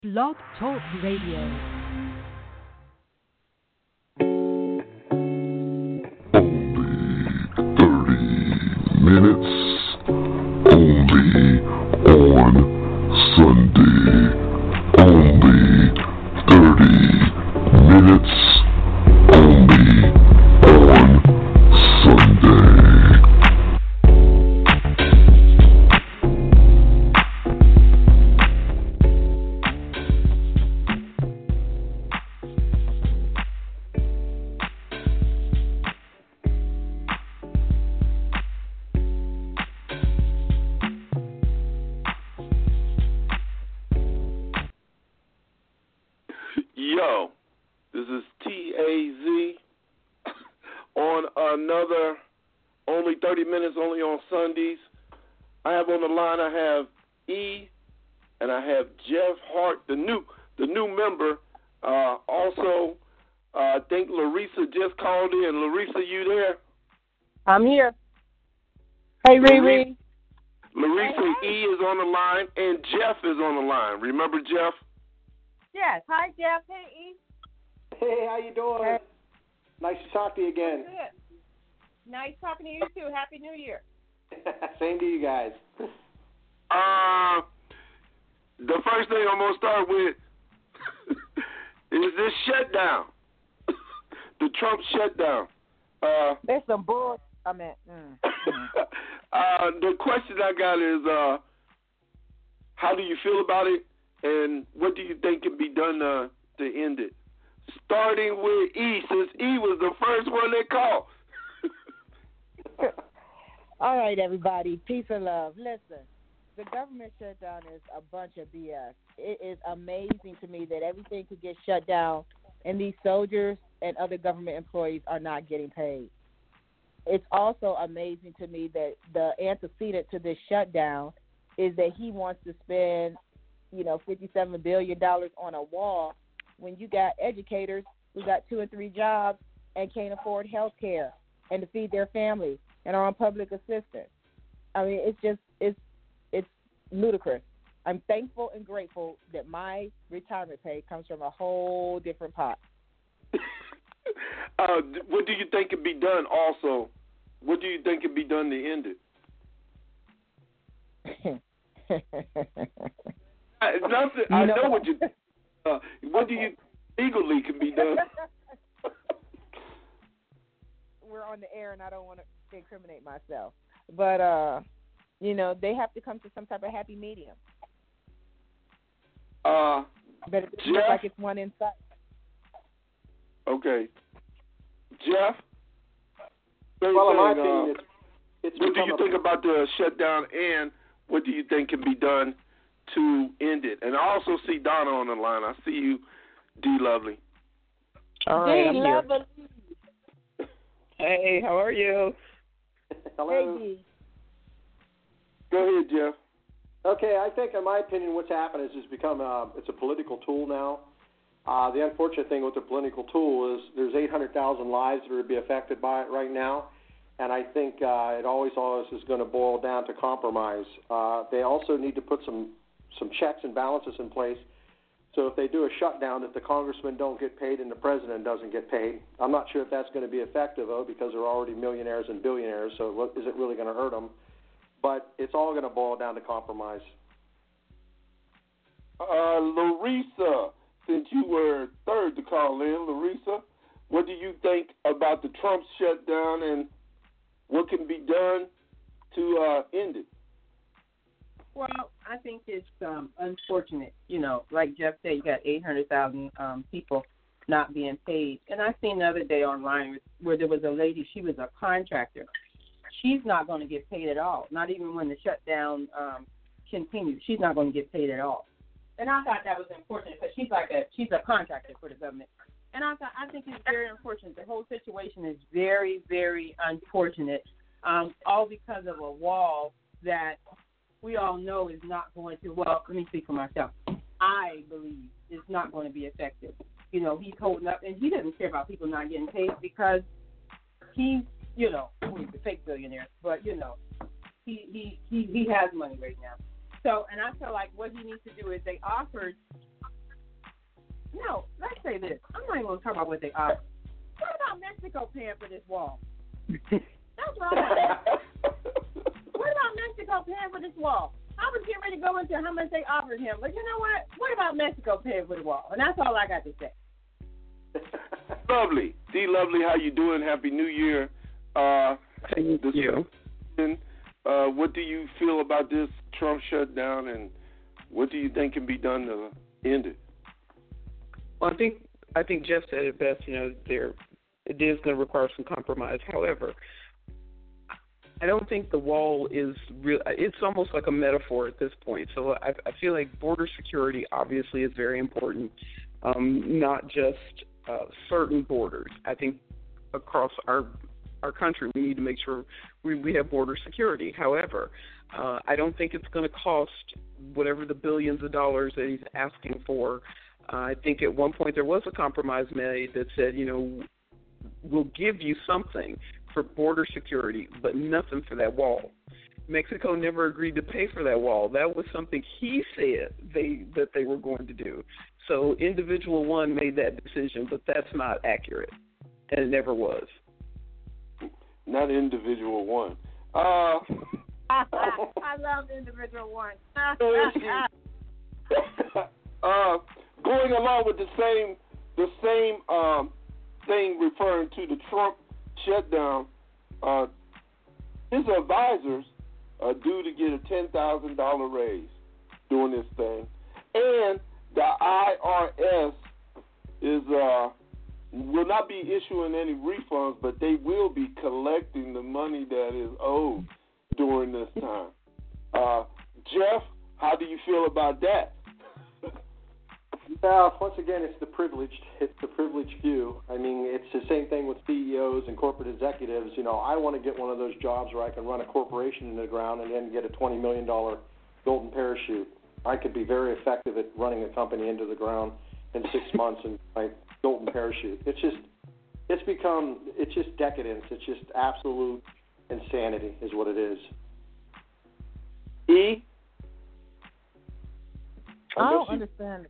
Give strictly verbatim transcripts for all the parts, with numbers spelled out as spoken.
Blog Talk Radio. Minutes only on Sunday. Only thirty minutes only on Sunday. Yo, this is T A Z on another only thirty minutes only on Sundays. I have on the line, I have E and I have Jeff Hart, the new the new member. Uh, also, uh, I think Larissa just called in. Larissa, you there? I'm here. Hey, Riri. Larissa, hey, hey. E is on the line and Jeff is on the line. Remember Jeff? Yes. Hi, Jeff. Hey, E. Hey, how you doing? Hey. Nice to talk to you again. Good. Nice talking to you, too. Happy New Year. Same to you guys. Uh, the first thing I'm going to start with is this shutdown. The Trump shutdown. Uh, There's some bull. I mean, mm, mm. uh, the question I got is, uh, how do you feel about it? And what do you think can be done uh, to end it? Starting with E, since E was the first one that called. All right, everybody. Peace and love. Listen, the government shutdown is a bunch of B S. It is amazing to me that everything could get shut down and these soldiers and other government employees are not getting paid. It's also amazing to me that the antecedent to this shutdown is that he wants to spend you know, fifty-seven billion dollars on a wall when you got educators who got two and three jobs and can't afford health care and to feed their families and are on public assistance. I mean, it's just, it's it's ludicrous. I'm thankful and grateful that my retirement pay comes from a whole different pot. uh, what do you think can be done also? What do you think can be done to end it? I, nothing, I know, know what you. Uh, what do you legally can be done? We're on the air, and I don't want to incriminate myself, but uh, you know, they have to come to some type of happy medium. Uh, but it looks like it's one inside. Okay, Jeff. Well, in my uh, opinion, it's, it's what do you think about the shutdown, and what do you think can be done to end it? And I also see Donna on the line. I see you, D. Lovely. All right, D. Lovely. Hey, how are you? Hello. Hey, D. Go ahead, Jeff. Okay, I think, in my opinion, what's happened is it's become a, it's a political tool now. Uh, the unfortunate thing with the political tool is there's eight hundred thousand lives that would be affected by it right now. And I think uh, it always, always is going to boil down to compromise. Uh, they also need to put some some checks and balances in place. So if they do a shutdown, that the congressmen don't get paid and the president doesn't get paid. I'm not sure if that's going to be effective, though, because they're already millionaires and billionaires, so what, is it really going to hurt them? But it's all going to boil down to compromise. Uh, Larissa, since you were third to call in, Larissa, what do you think about the Trump shutdown and what can be done to uh, end it? Well, I think it's um, unfortunate. You know, like Jeff said, you got eight hundred thousand um, people not being paid. And I seen the other day online where there was a lady, she was a contractor. She's not going to get paid at all, not even when the shutdown um, continues. She's not going to get paid at all. And I thought that was unfortunate because she's like a she's a contractor for the government. And I thought I think it's very unfortunate. The whole situation is very, very unfortunate, um, all because of a wall that we all know is not going to, well, let me speak for myself. I believe it's not going to be effective. You know, he's holding up, and he doesn't care about people not getting paid because he's, you know, he's a fake billionaire, but, you know, he, he, he, he has money right now. So, and I feel like what he needs to do is they offered say this. I'm not even going to talk about what they offer. What about Mexico paying for this wall? That's what I want. What about Mexico paying for this wall? I was getting ready to go into how much they offered him, but you know what? What about Mexico paying for the wall? And that's all I got to say. Lovely. D. Lovely, how you doing? Happy New Year. Uh, Thank you. Uh, what do you feel about this Trump shutdown, and what do you think can be done to end it? Well, I think I think Jeff said it best. You know, there it is going to require some compromise. However, I don't think the wall is real. It's almost like a metaphor at this point. So I, I feel like border security obviously is very important, um, not just uh, certain borders. I think across our our country we need to make sure we, we have border security. However, uh, I don't think it's going to cost whatever the billions of dollars that he's asking for. Uh, I think at one point there was a compromise made that said, you know, we'll give you something for border security, but nothing for that wall. Mexico never agreed to pay for that wall. That was something he said they that they were going to do. So individual one made that decision, but that's not accurate, and it never was. Not individual one. Uh, I love individual one. uh, going along with the same the same um, thing referring to the Trump shutdown, uh, his advisors are due to get a ten thousand dollars raise doing this thing. And the I R S is uh, will not be issuing any refunds, but they will be collecting the money that is owed during this time. Uh, Jeff, how do you feel about that? Uh, once again, it's the privileged. It's the privileged few. I mean, it's the same thing with C E Os and corporate executives. You know, I want to get one of those jobs where I can run a corporation into the ground and then get a twenty million dollars golden parachute. I could be very effective at running a company into the ground in six months and my golden parachute. It's just, it's become, it's just decadence. It's just absolute insanity, is what it is. E. I don't understand.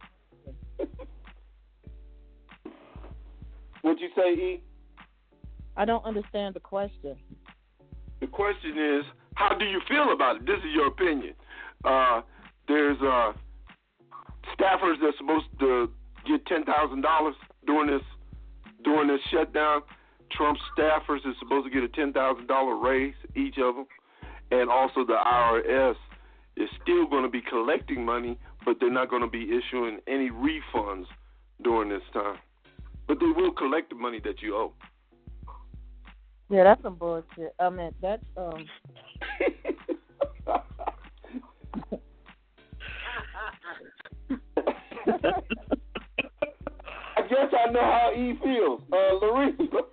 What'd you say, E? I don't understand the question. The question is, how do you feel about it? This is your opinion. Uh, there's uh, staffers that's supposed to get ten thousand dollars during this during this shutdown. Trump's staffers is supposed to get a ten thousand dollars raise, each of them. And also the I R S is still going to be collecting money, but they're not going to be issuing any refunds during this time. But they will collect the money that you owe. Yeah, that's some bullshit. I mean, that's um. I guess I know how E feels. Uh, Larissa.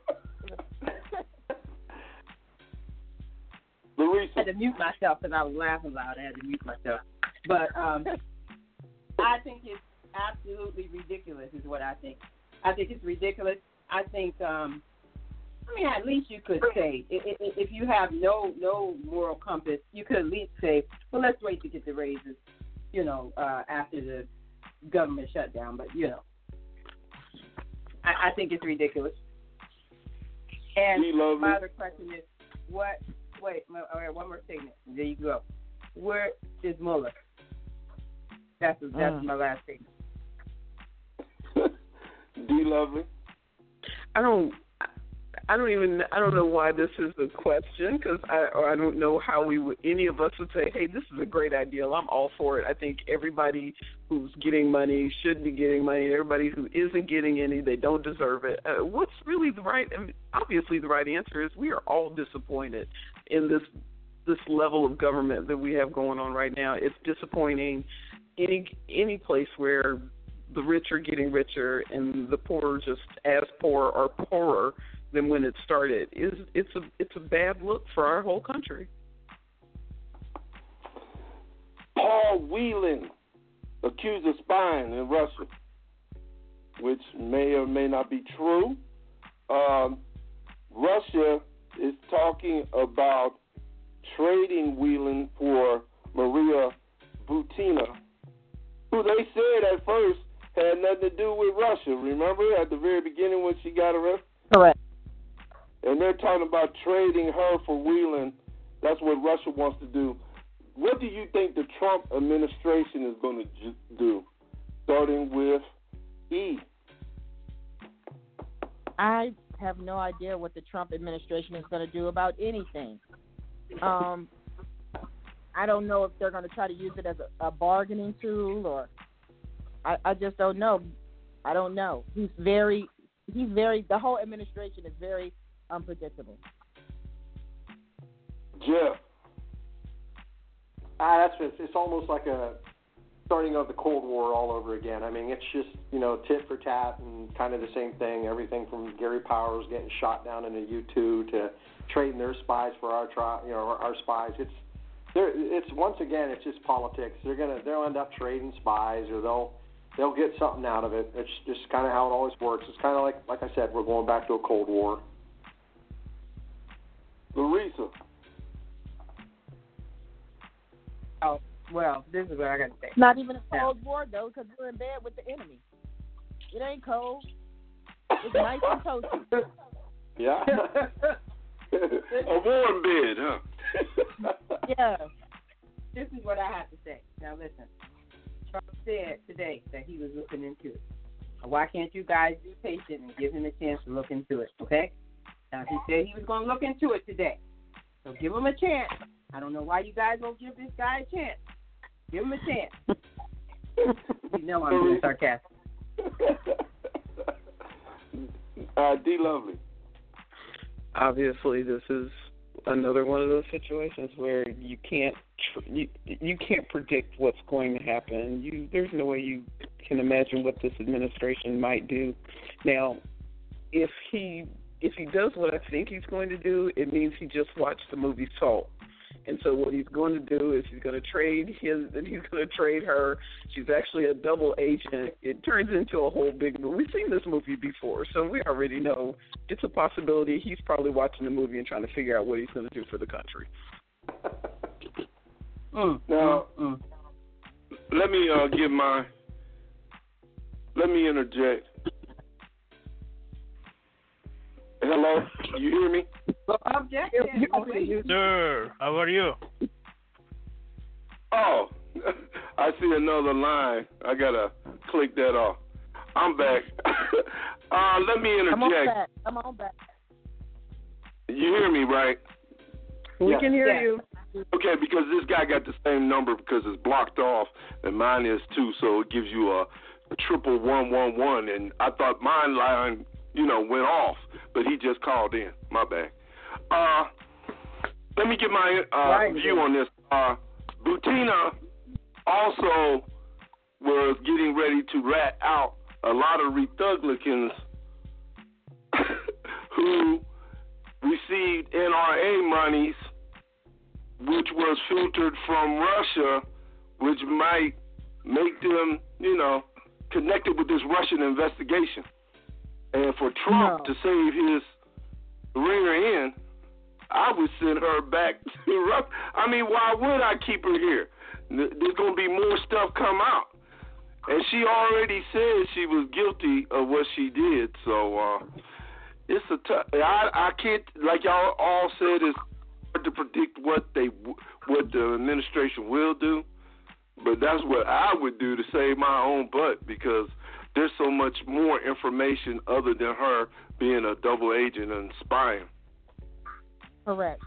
Larissa. I had to mute myself because I was laughing loud. I had to mute myself. But um, I think it's absolutely ridiculous is what I think. I think it's ridiculous. I think, um, I mean, at least you could say, if you have no no moral compass, you could at least say, well, let's wait to get the raises, you know, uh, after the government shutdown. But, you know, I, I think it's ridiculous. And my other question is, what, wait, all right, one more statement. There you go. Where is Mueller? That's, that's uh. my last statement. D. Lovely. I don't. I don't even. I don't know why this is a question because I. Or I don't know how we would. Any of us would say, "Hey, this is a great idea. I'm all for it." I think everybody who's getting money should be getting money. Everybody who isn't getting any, they don't deserve it. Uh, what's really the right? I mean, obviously, the right answer is we are all disappointed in this this level of government that we have going on right now. It's disappointing. Any any place where the rich are getting richer and the poor are just as poor or poorer than when it started is it's a it's a bad look for our whole country. Paul Whelan accused of spying in Russia, which may or may not be true. Um, Russia is talking about trading Whelan for Maria Butina, who they said at first had nothing to do with Russia. Remember at the very beginning when she got arrested? Correct. And they're talking about trading her for Whelan. That's what Russia wants to do. What do you think the Trump administration is going to do, starting with E? I have no idea what the Trump administration is going to do about anything. Um, I don't know if they're going to try to use it as a, a bargaining tool, or I, I just don't know. I don't know. He's very, he's very. The whole administration is very unpredictable. Jeff. Ah, that's it's, it's almost like a starting of the Cold War all over again. I mean, it's just, you know, tit for tat and kind of the same thing. Everything from Gary Powers getting shot down in a U two to trading their spies for our tri- you know our, our spies. It's there. It's once again, it's just politics. They're gonna they'll end up trading spies, or they'll they'll get something out of it. It's just kind of how it always works. It's kind of like like I said, we're going back to a Cold War. Larissa. Oh, well, this is what I got to say. It's not even a cold war, though, because we're in bed with the enemy. It ain't cold. It's nice and toasty. Yeah. A warm bed, huh? Yeah. This is what I have to say. Now, listen. Trump said today that he was looking into it. Why can't you guys be patient and give him a chance to look into it, okay? Now, he said he was going to look into it today. So give him a chance. I don't know why you guys don't give this guy a chance. Give him a chance. You know I'm being sarcastic. Uh, D. Lovely. Obviously, this is another one of those situations where you can't tr- you you can't predict what's going to happen. You there's no way you can imagine what this administration might do. Now, if he if he does what I think he's going to do, it means he just watched the movie Salt. And so what he's going to do is he's going to trade his, and he's going to trade her. She's actually a double agent. It turns into a whole big movie. We've seen this movie before, so we already know it's a possibility. He's probably watching the movie and trying to figure out what he's going to do for the country. Mm, now, mm, mm. let me uh, give my, let me interject. Hello, you hear me? Objection. Sir, how are you? Oh, I see another line. I gotta click that off. I'm back. uh, let me interject. Come on back. Come on back. You hear me, right? We Yeah. can hear Yeah. you. Okay, because this guy got the same number because it's blocked off, and mine is too, so it gives you a, a triple one one one, and I thought mine line, you know, went off, but he just called in. My bad. Uh, let me get my uh, Right. view on this. Uh, Butina also was getting ready to rat out a lot of Republicans who received N R A monies, which was filtered from Russia, which might make them, you know, connected with this Russian investigation. And for Trump No. to save his rear end, I would send her back to Russia. I mean, why would I keep her here? There's going to be more stuff come out. And she already said she was guilty of what she did. So uh, it's a tough. I, I can't, like y'all all said, it's hard to predict what they, what the administration will do. But that's what I would do to save my own butt, because there's so much more information other than her being a double agent and spying. Correct.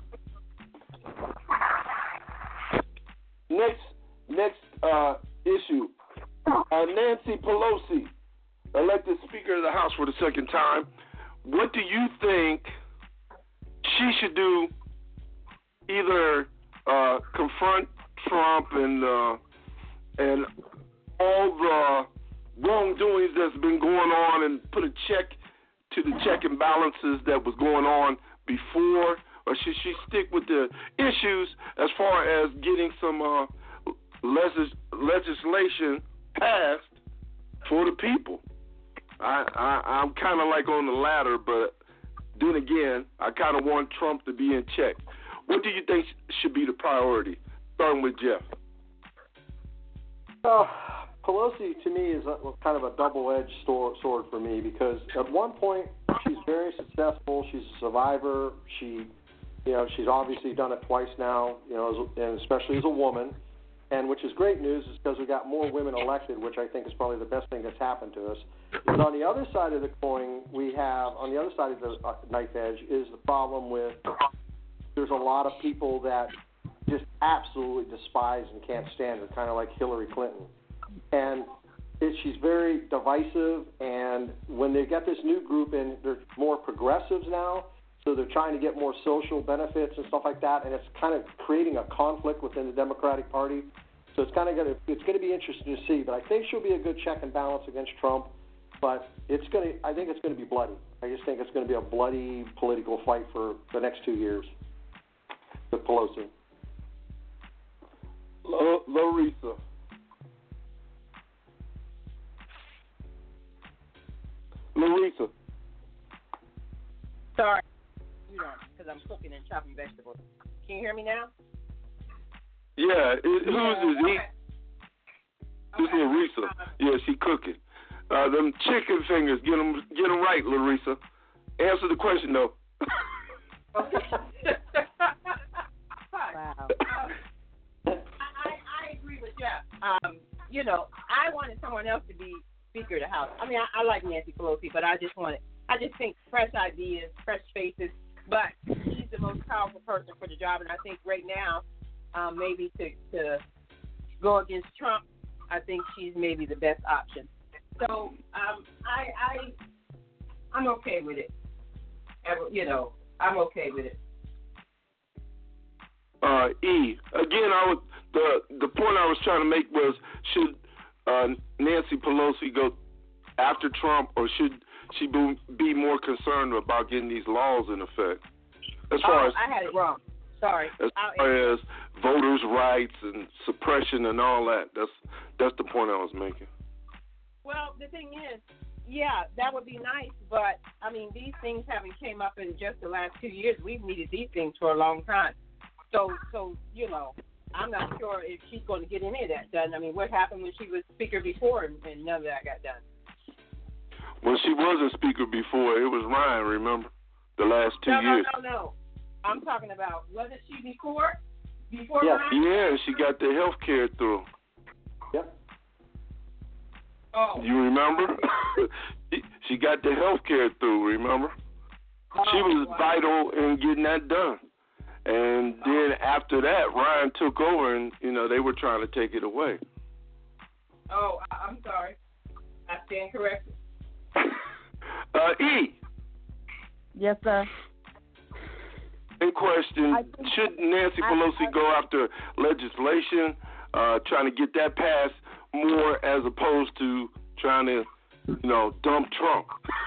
Next, next uh, issue. Uh, Nancy Pelosi, elected Speaker of the House for the second time. What do you think she should do? Either uh, confront Trump and uh, and all the wrongdoings that's been going on, and put a check to the check and balances that was going on before, or should she stick with the issues as far as getting some uh, legis- legislation passed for the people? I, I, I'm kind of like on the latter, but then again, I kind of want Trump to be in check. What do you think should be the priority? Starting with Jeff. Uh, Pelosi to me is a, kind of a double-edged sword for me because at one point she's very successful. She's a survivor. She, you know, she's obviously done it twice now. You know, as, and especially as a woman, and which is great news, is because we got more women elected, which I think is probably the best thing that's happened to us. But on the other side of the coin, we have on the other side of the uh, knife edge is the problem with there's a lot of people that just absolutely despise and can't stand her, kind of like Hillary Clinton. And it, she's very divisive, and when they get this new group in, they're more progressives now, so they're trying to get more social benefits and stuff like that, and it's kind of creating a conflict within the Democratic Party. So it's kind of going to it's going to be interesting to see. But I think she'll be a good check and balance against Trump. But it's going to I think it's going to be bloody. I just think it's going to be a bloody political fight for the next two years with Pelosi. L- Larissa. Larissa. Sorry, you know, because I'm cooking and chopping vegetables. Can you hear me now? Yeah, it, who's yeah. is he? Okay. This is Larissa. Yeah, she cooking. Uh, them chicken fingers, get them, get them right, Larissa. Answer the question though. Okay. Wow. I, I agree with Jeff. Um, you know, I wanted someone else to be Speaker of the House. I mean, I, I like Nancy Pelosi, but I just wanted, I just think fresh ideas, fresh faces. But she's the most powerful person for the job, and I think right now, um, maybe to to go against Trump, I think she's maybe the best option. So um, I I I'm okay with it. You know, I'm okay with it. Uh, E. Again, I would, the the point I was trying to make was should uh, Nancy Pelosi go after Trump, or should she be, be more concerned about getting these laws in effect? As far oh, as I had it wrong. Sorry. As I'll far as voters' rights and suppression and all that, that's that's the point I was making. Well, the thing is, yeah, that would be nice, but I mean, these things haven't came up in just the last two years. We've needed these things for a long time. So, so you know, I'm not sure if she's going to get any of that done. I mean, what happened when she was Speaker before and, and none of that got done? When she wasn't Speaker before, it was Ryan, remember? The last two no, years. No, no, no. I'm talking about, wasn't she before? Before Yes. Ryan? Yeah, she got the health care through. Yep. Oh. You remember? She got the health care through, remember? Oh, she was wow. vital in getting that done. And then after that, Ryan took over, and, you know, they were trying to take it away. Oh, I- I'm sorry. I stand corrected. uh, E. Yes, sir. In question, I think- should Nancy I- Pelosi I- go after legislation, uh, trying to get that passed more as opposed to trying to, you know, dump Trump?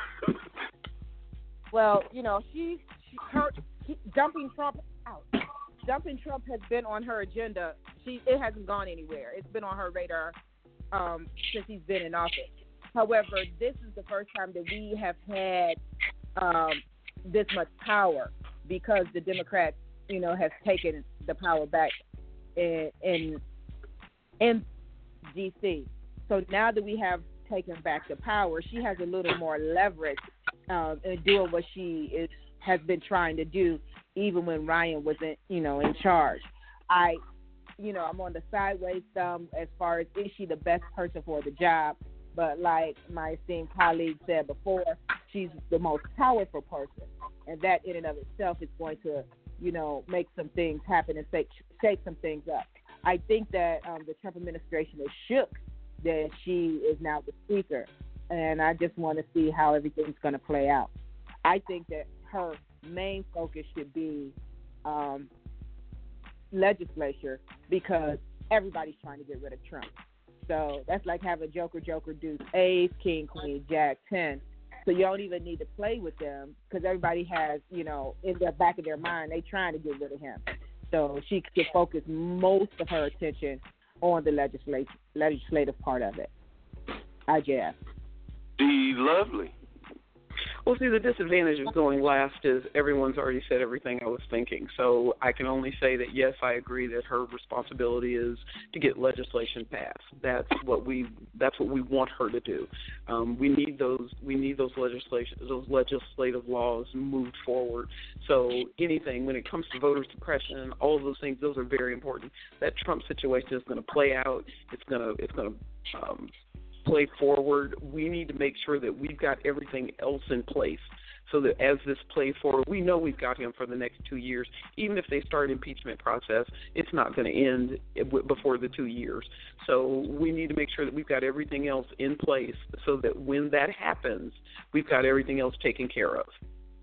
Well, you know, she, she her he, dumping Trump out. Dumping Trump has been on her agenda. She it hasn't gone anywhere. It's been on her radar um, since he's been in office. However, this is the first time that we have had um, this much power because the Democrats, you know, have taken the power back in in, in D C. So now that we have taken back the power, she has a little more leverage um, in doing what she is has been trying to do, even when Ryan wasn't, you know, in charge. I, you know, I'm on the sideways thumb as far as is she the best person for the job. But like my esteemed colleague said before, she's the most powerful person, and that in and of itself is going to, you know, make some things happen and shake, shake some things up. I think that um, the Trump administration is shook that she is now the speaker, and I just want to see how everything's going to play out. I think that her main focus should be um, legislature because everybody's trying to get rid of Trump. So that's like having Joker, Joker, Deuce, Ace, King, Queen, Jack, ten. So you don't even need to play with them because everybody has, you know, in the back of their mind, they trying to get rid of him. So she could focus most of her attention on the legislative legislative part of it. I guess. The lovely. Well, see, the disadvantage of going last is everyone's already said everything I was thinking. So I can only say that, yes, I agree that her responsibility is to get legislation passed. That's what we that's what we want her to do. Um, we need those we need those legislation those legislative laws moved forward. So anything when it comes to voter suppression, all of those things, those are very important. That Trump situation is going to play out. It's going to it's going to um, play forward. We need to make sure that we've got everything else in place so that as this plays forward, we know we've got him for the next two years. Even if they start impeachment process, it's not going to end before the two years. So we need to make sure that we've got everything else in place so that when that happens, we've got everything else taken care of.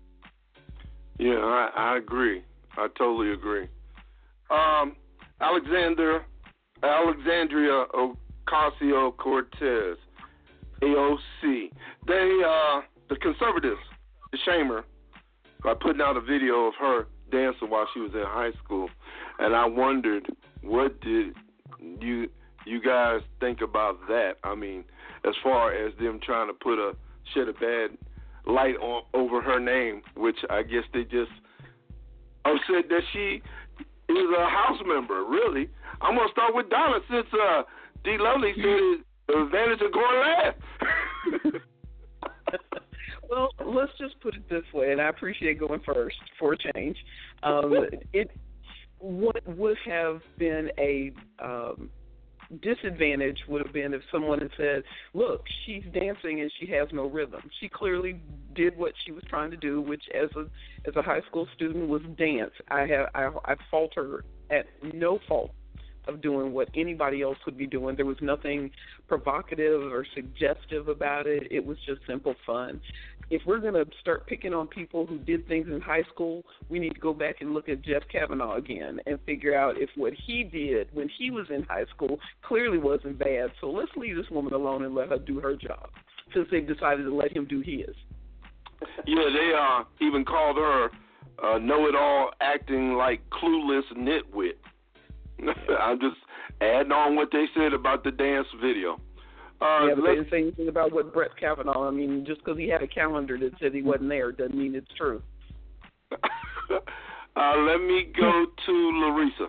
Yeah, I, I agree. I totally agree. Um, Alexander, Alexandria Ocasio-Cortez, A O C. They, uh, the conservatives, the shamer, by putting out a video of her dancing while she was in high school, and I wondered, what did you you guys think about that? I mean, as far as them trying to put a shed a bad light on over her name, which I guess they just upset that she is a House member. Really, I'm gonna start with Donna since uh, D. Lovely said the advantage of going last. Well, let's just put it this way, and I appreciate going first for a change. Um, it what would have been a um, disadvantage would have been if someone had said, look, she's dancing and she has no rhythm. She clearly did what she was trying to do, which as a as a high school student was dance. I have I, I fault her at no fault of doing what anybody else would be doing. There was nothing provocative or suggestive about it. It was just simple fun. If we're going to start picking on people who did things in high school, we need to go back and look at Jeff Kavanaugh again and figure out if what he did when he was in high school clearly wasn't bad. So let's leave this woman alone and let her do her job, since they've decided to let him do his. Yeah, they uh, even called her uh, know-it-all, acting like clueless nitwit. I'm just adding on what they said about the dance video. Uh, yeah, but they didn't say anything about what Brett Kavanaugh. I mean, just because he had a calendar that said he wasn't there doesn't mean it's true. uh, let me go to Larissa.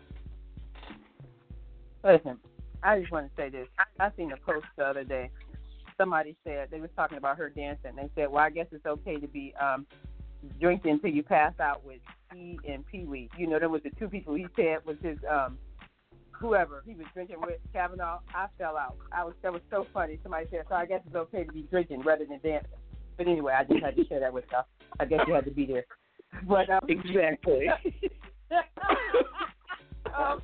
Listen, I just want to say this. I seen a post the other day. Somebody said, they was talking about her dancing. They said, well, I guess it's okay to be um, drinking until you pass out with E and Pee Wee. You know, there was the two people he said was his um, whoever he was drinking with, Kavanaugh. I fell out. I was that was so funny. Somebody said, so I guess it's okay to be drinking rather than dancing. But anyway, I just had to share that with y'all. I guess you had to be there. But um, exactly. um,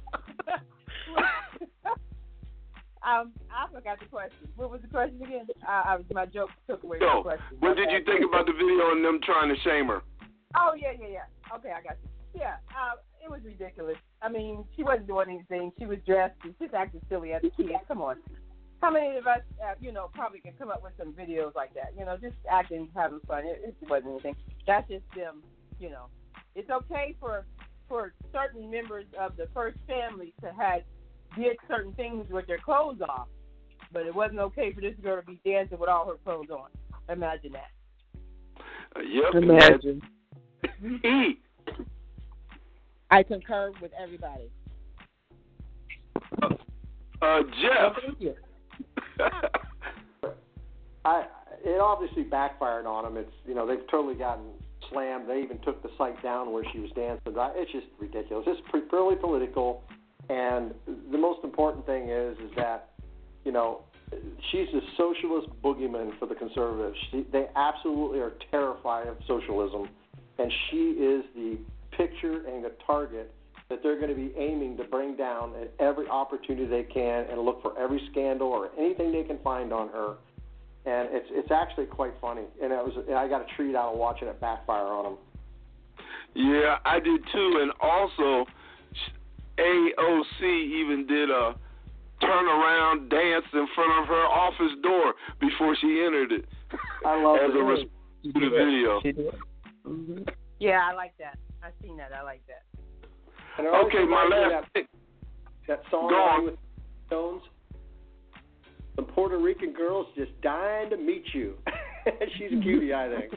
um, I forgot the question. What was the question again? I, I was my joke took away Yo, the question. what did you think about the video and them trying to shame her? Oh yeah, yeah, yeah. Okay, I got you. Yeah, uh, it was ridiculous. I mean, she wasn't doing anything. She was dressed. She just acted silly as a kid. Come on. How many of us, uh, you know, probably can come up with some videos like that? You know, just acting, having fun. It, it wasn't anything. That's just them. You know, it's okay for for certain members of the first family to have did certain things with their clothes off, but it wasn't okay for this girl to be dancing with all her clothes on. Imagine that. Uh, yep. Imagine. E. I concur with everybody. Uh, uh, Jeff. Oh, thank you. I it obviously backfired on them. It's you know they've totally gotten slammed. They even took the site down where she was dancing. It's just ridiculous. It's purely political, and the most important thing is is that you know she's a socialist boogeyman for the conservatives. She, they absolutely are terrified of socialism, and she is the picture and the target that they're going to be aiming to bring down at every opportunity they can and look for every scandal or anything they can find on her. And it's it's actually quite funny. And it was I got a treat out of watching it backfire on them. Yeah, I did too. And also, A O C even did a turnaround dance in front of her office door before she entered it. I love as it. a response to the video. She did. Mm-hmm. Yeah, I like that. I've seen that. I like that. And it always Okay, my reminds me of last that, that song Go on. with Stones. The Puerto Rican girls just dying to meet you. She's a cutie, I think.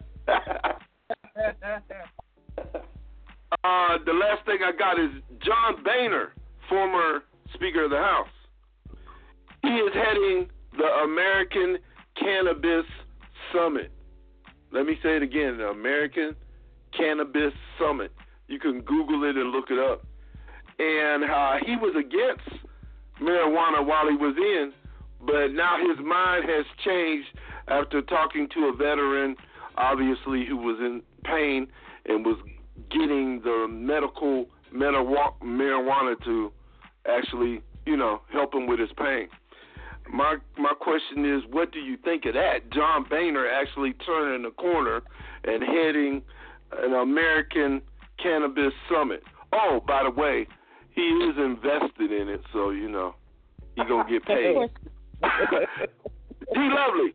uh, the last thing I got is John Boehner, former Speaker of the House. He is heading the American Cannabis Summit. Let me say it again, the American Cannabis Summit. You can Google it and look it up. And uh, he was against marijuana while he was in, but now his mind has changed after talking to a veteran, obviously, who was in pain and was getting the medical marijuana to actually, you know, help him with his pain. My my question is, what do you think of that? John Boehner actually turning the corner and heading an American Cannabis Summit. Oh, by the way, he is invested in it, so, you know, he's going to get paid. He lovely.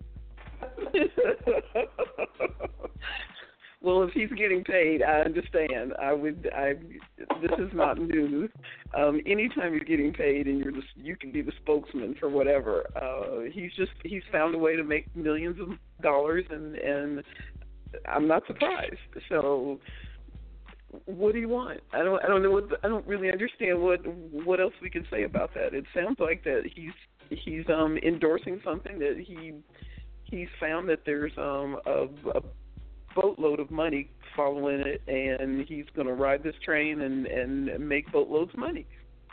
Well, if he's getting paid, I understand. I would. I. This is not news. Um, anytime you're getting paid and you're just, you can be the spokesman for whatever. Uh, he's just he's found a way to make millions of dollars, and and I'm not surprised. So, what do you want? I don't. I don't know. What, I don't really understand what what else we can say about that. It sounds like that he's he's um endorsing something that he he's found that there's um a, a boatload of money following it, and he's going to ride this train and, and make boatloads of money.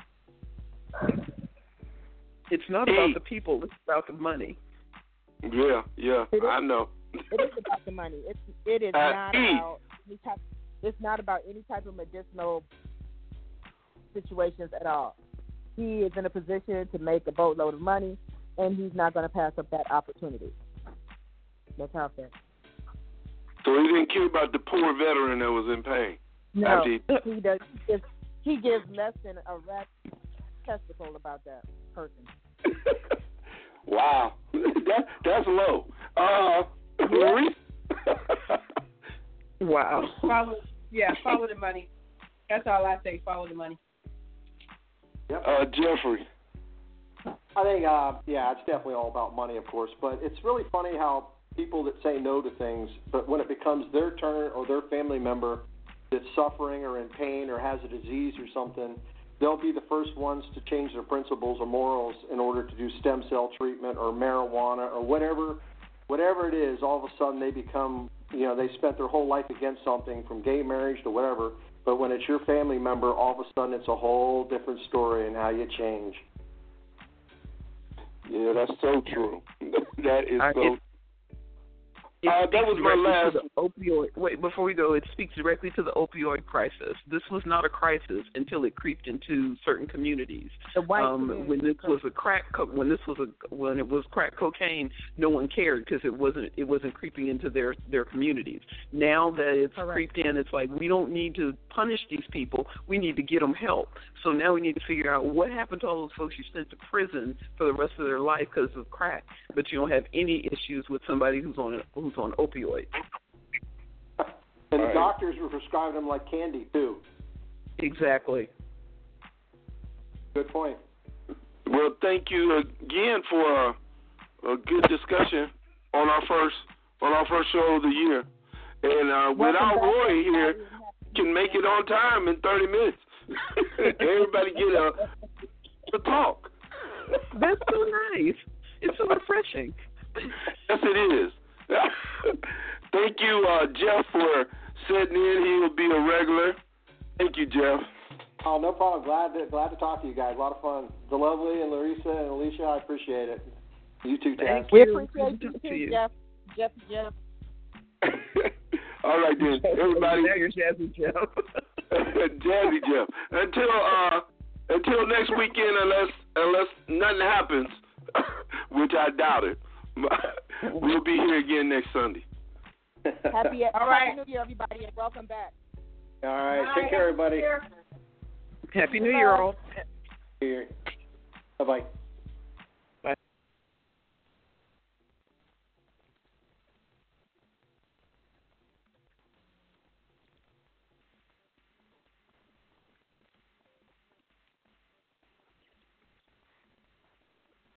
It's not about the people; it's about the money. Yeah, yeah, I know. It is about the money. It's it is uh, not e. about any type. It's not about any type of medicinal situations at all. He is in a position to make a boatload of money, and he's not going to pass up that opportunity. That's how I feel. So he didn't care about the poor veteran that was in pain. No, he, he does. He gives, he gives less than a rat's testicle about that person. Wow, that that's low. Uh, Maurice? Wow. Follow, yeah, follow the money. That's all I say. Follow the money. Yep. Uh, Jeffrey. I think, uh, yeah, it's definitely all about money, of course. But it's really funny how people that say no to things, but when it becomes their turn or their family member that's suffering or in pain or has a disease or something, they'll be the first ones to change their principles or morals in order to do stem cell treatment or marijuana or whatever, whatever it is. All of a sudden they become, you know, they spent their whole life against something, from gay marriage to whatever. But when it's your family member, all of a sudden it's a whole different story and how you change. Yeah, that's so true. That is I, so. It, it uh, that was my last. Opioid. Wait, before we go, it speaks directly to the opioid crisis. This was not a crisis until it creeped into certain communities. The white um, community. when this was a crack, co- when this was a when it was crack cocaine, no one cared because it wasn't it wasn't creeping into their their communities. Now that it's Correct. creeped in, it's like we don't need to punish these people. We need to get them help. So now we need to figure out what happened to all those folks you sent to prison for the rest of their life because of crack, but you don't have any issues with somebody who's on who's on opioids. And All right. doctors were prescribing them like candy, too. Exactly. Good point. Well, thank you again for a, a good discussion on our first on our first show of the year. And uh, without Roy here, can make it on time in thirty minutes. Everybody get a, a talk. That's so nice. It's so refreshing. Yes, it is. Thank you, uh, Jeff, for sitting in. He will be a regular. Thank you, Jeff. Oh, no problem. Glad to, glad to talk to you guys. A lot of fun. The lovely and Larissa and Alicia, I appreciate it. You too, Taz. We you. appreciate you Good to too, you. Jeff. Jeff, Jeff. All right, then. Everybody. Now you're Jazzy Jeff. Jazzy Jeff. Until uh, until next weekend, unless unless nothing happens, which I doubt it, we'll be here again next Sunday. Happy, All right. Happy New Year, everybody, and welcome back. All right. Take care, everybody. Happy New Year, all. Bye-bye.